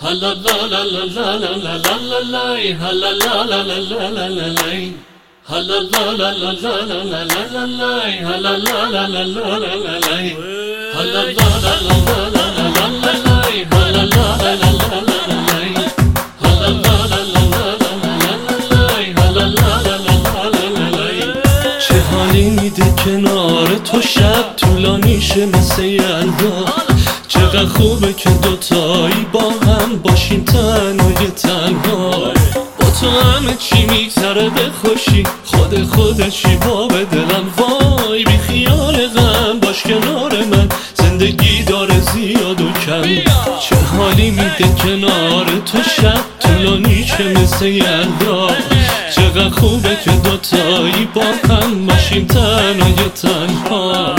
هلا لا لا لا لا لا لا لا لا هلا لا لا لا لا لا لا لا هلا لا لا لا لا لا لا لا لا هلا لا لا لا لا لا لا لا هلا لا لا لا لا لا لا لا لا هلا لا لا لا لا لا لا هلا لا لا لا لا لا لا لا هلا لا لا لا لا لا چه حالی میده کنار تو شب طولانی شه مثل یلدا چقدر خوبه که دوتایی با هم باشیم تنهای تنها با تو همه چی میگذره به خوشی خودشی با به دلم وای بی خیال غم باش کنار من زندگی داره زیاد و کم چه حالی میده کنار تو شب طولانی چه مثل یلدا چقدر خوبه که دوتایی با هم باشیم تنهای تنها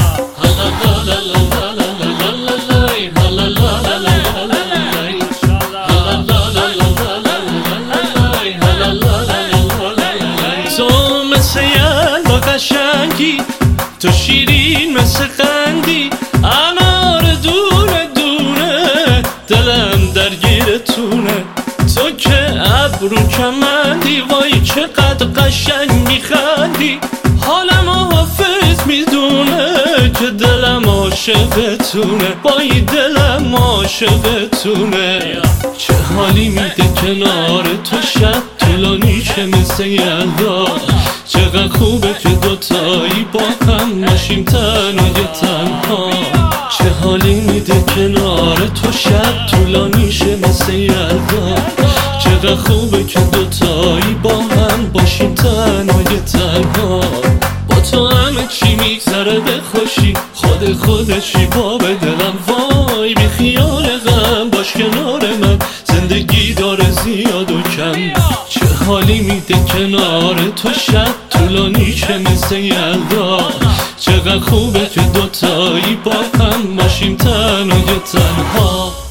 تو مثل یلدا قشنگی تو شیرین مثل قندی انار دونه دونه دلم درگیرتونه تو که ابرو کمندی وای چقدر قشنگ میخندی حالم حافظ میدونه که دلم عاشقتونه وای دلم عاشقتونه چه حالی میده کنار تو شب طولانی چه مثل یلدا چقدر خوبه که دوتایی با هم باشیم تنهای تنها چه حالی میده کنار تو شب طولانی شه مثل یلدا چقدر خوبه که دوتایی با هم باشیم تنهای تنها با تو همه چی میگذره به خوشی خودشی با به دلم وای بی خیال غم باش کنار من زندگی داره زیاد و کم چه حالی میده کنار تو شب طولانی چه مثل یلدا چقدر خوبه که دوتایی با هم باشیم تنهای تنها